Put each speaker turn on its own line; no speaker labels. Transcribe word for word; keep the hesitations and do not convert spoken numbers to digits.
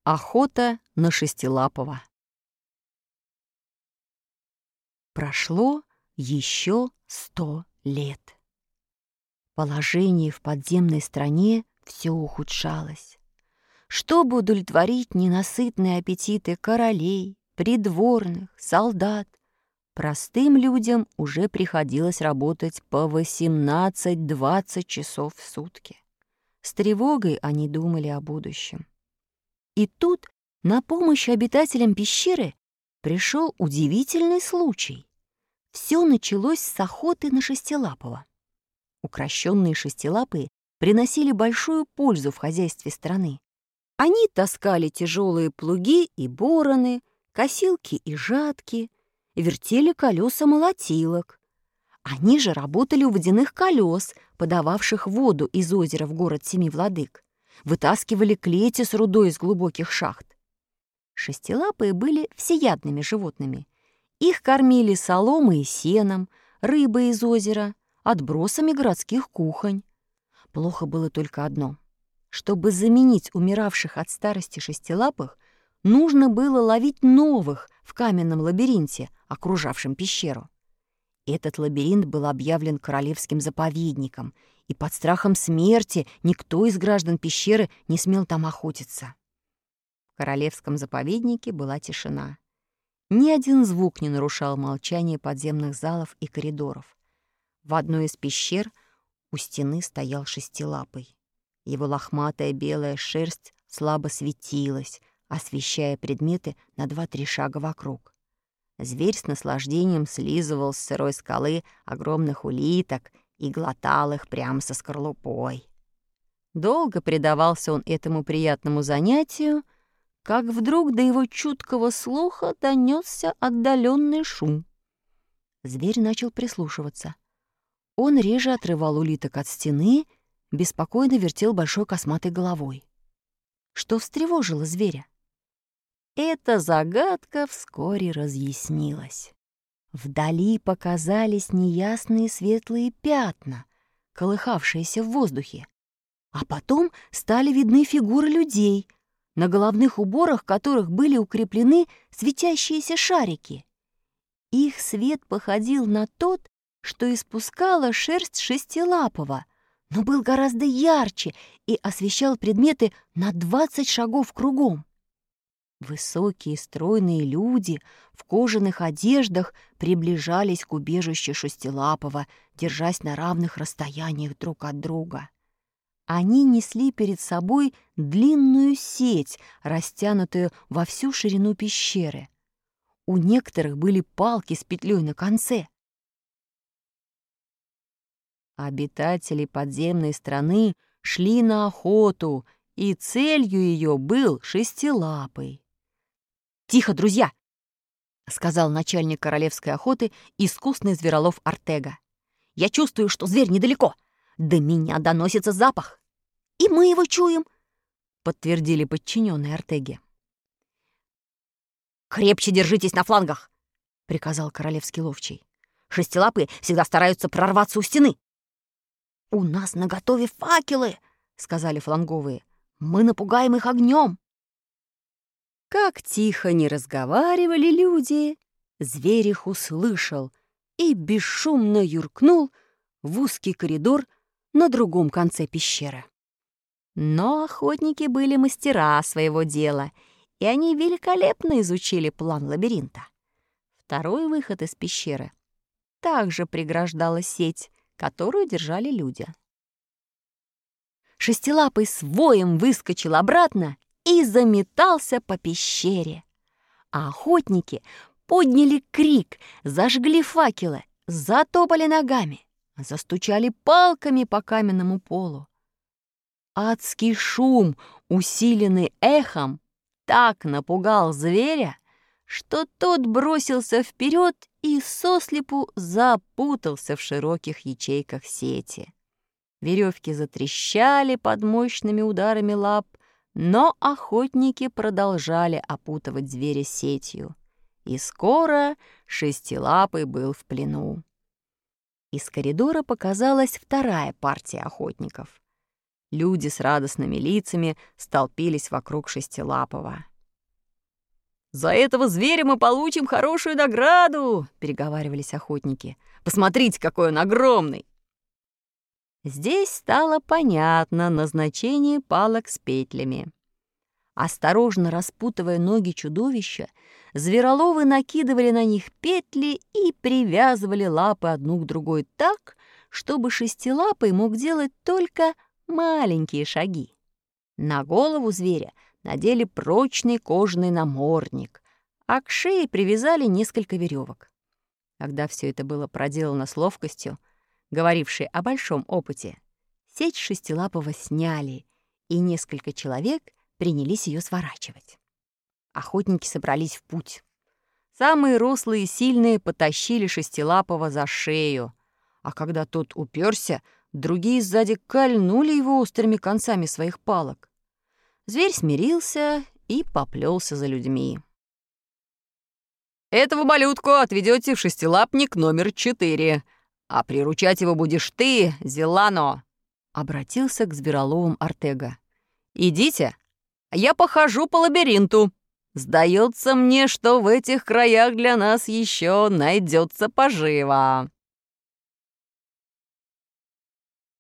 Охота на шестилапого. Прошло еще сто лет. Положение в подземной стране все ухудшалось. Чтобы удовлетворить ненасытные аппетиты королей, придворных, солдат, простым людям уже приходилось работать по восемнадцать-двадцать часов в сутки. С тревогой они думали о будущем. И тут на помощь обитателям пещеры пришел удивительный случай. Все началось с охоты на шестилапого. Укрощенные шестилапые приносили большую пользу в хозяйстве страны. Они таскали тяжелые плуги и бороны, косилки и жатки, вертели колеса молотилок. Они же работали у водяных колес, подававших воду из озера в город Семи Владык, вытаскивали клети с рудой из глубоких шахт. Шестилапые были всеядными животными. Их кормили соломой и сеном, рыбой из озера, отбросами городских кухонь. Плохо было только одно. Чтобы заменить умиравших от старости шестилапых, нужно было ловить новых в каменном лабиринте, окружавшем пещеру. Этот лабиринт был объявлен королевским заповедником, и под страхом смерти никто из граждан пещеры не смел там охотиться. В королевском заповеднике была тишина. Ни один звук не нарушал молчание подземных залов и коридоров. В одной из пещер у стены стоял шестилапый. Его лохматая белая шерсть слабо светилась, освещая предметы на два-три шага вокруг. Зверь с наслаждением слизывал с сырой скалы огромных улиток и глотал их прямо со скорлупой. Долго предавался он этому приятному занятию, как вдруг до его чуткого слуха донесся отдаленный шум. Зверь начал прислушиваться. Он реже отрывал улиток от стены, беспокойно вертел большой косматой головой. Что встревожило зверя? Эта загадка вскоре разъяснилась. Вдали показались неясные светлые пятна, колыхавшиеся в воздухе. А потом стали видны фигуры людей, на головных уборах которых были укреплены светящиеся шарики. Их свет походил на тот, что испускала шерсть шестилапого, но был гораздо ярче и освещал предметы на двадцать шагов кругом. Высокие стройные люди в кожаных одеждах приближались к убежищу шестилапого, держась на равных расстояниях друг от друга. Они несли перед собой длинную сеть, растянутую во всю ширину пещеры. У некоторых были палки с петлей на конце. Обитатели подземной страны шли на охоту, и целью ее был шестилапый. «Тихо, друзья!» — сказал начальник королевской охоты, искусный зверолов Артега. «Я чувствую, что зверь недалеко. До меня доносится запах. И мы его чуем», — подтвердили подчиненные Артеге. «Крепче держитесь на флангах», — приказал королевский ловчий. «Шестилапые всегда стараются прорваться у стены». «У нас наготове факелы», — сказали фланговые. «Мы напугаем их огнем». Как тихо не разговаривали люди, зверь их услышал и бесшумно юркнул в узкий коридор на другом конце пещеры. Но охотники были мастера своего дела, и они великолепно изучили план лабиринта. Второй выход из пещеры также преграждала сеть, которую держали люди. Шестилапый с воем выскочил обратно и заметался по пещере. А охотники подняли крик, зажгли факелы, затопали ногами, застучали палками по каменному полу. Адский шум, усиленный эхом, так напугал зверя, что тот бросился вперед и сослепу запутался в широких ячейках сети. Веревки затрещали под мощными ударами лап, но охотники продолжали опутывать зверя сетью, и скоро шестилапый был в плену. Из коридора показалась вторая партия охотников. Люди с радостными лицами столпились вокруг Шестилапого. «За этого зверя мы получим хорошую награду!» — переговаривались охотники. «Посмотрите, какой он огромный!» Здесь стало понятно назначение палок с петлями. Осторожно распутывая ноги чудовища, звероловы накидывали на них петли и привязывали лапы одну к другой так, чтобы Шестилапый мог делать только маленькие шаги. На голову зверя надели прочный кожаный намордник, а к шее привязали несколько веревок. Когда все это было проделано с ловкостью, говорившей о большом опыте, сеть Шестилапого сняли, и несколько человек принялись ее сворачивать. Охотники собрались в путь. Самые рослые и сильные потащили Шестилапого за шею, а когда тот уперся, другие сзади кольнули его острыми концами своих палок. Зверь смирился и поплелся за людьми. «Этого малютку отведете в шестилапник номер четыре, а приручать его будешь ты, Зелано», — обратился к звероловам Артега. «Идите, я похожу по лабиринту. Сдается мне, что в этих краях для нас еще найдется поживо».